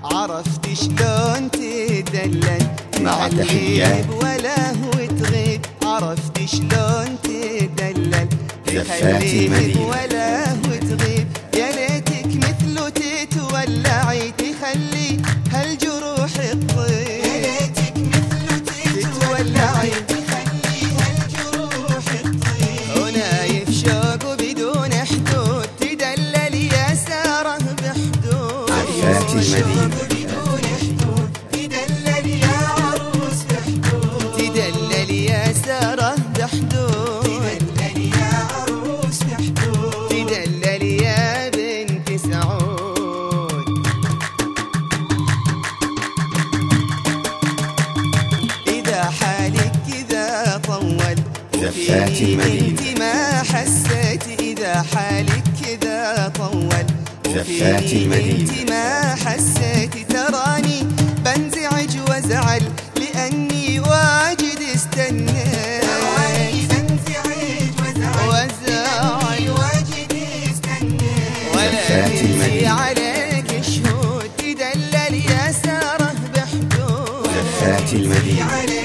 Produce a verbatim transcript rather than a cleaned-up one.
عرفت شلون تدلل مع تحيات ولا هو تغيب. عرفت شلون تدلل زفاتي مدينة ولا هو تغيب. يا ليتك مثله تتولعي تخلي هالجروح تطيب. يا ليتك مثله تتولعي تخلي هالجروح تطيب. ونايف شوق بدون حدود تدلل يا ساره بحدود. زفاتي مدينة تدلل يا عروس بحدود. تدلل يا ساره بحدود. تدلل يا عروس بحدود. تدلل يا بنت سعود. إذا حالك كذا طول زفاتي مدينة انت ما حسيت. إذا حالك كذا طول زفاتي مدينة انت ما حسيت. تراني بنزعج وازعل لاني واجد استنيت. تراني بنزعج وازعل واجد استنيت. ولا تنسي عليك شهود تدلل يا ساره بحدود. زفاتي المدينة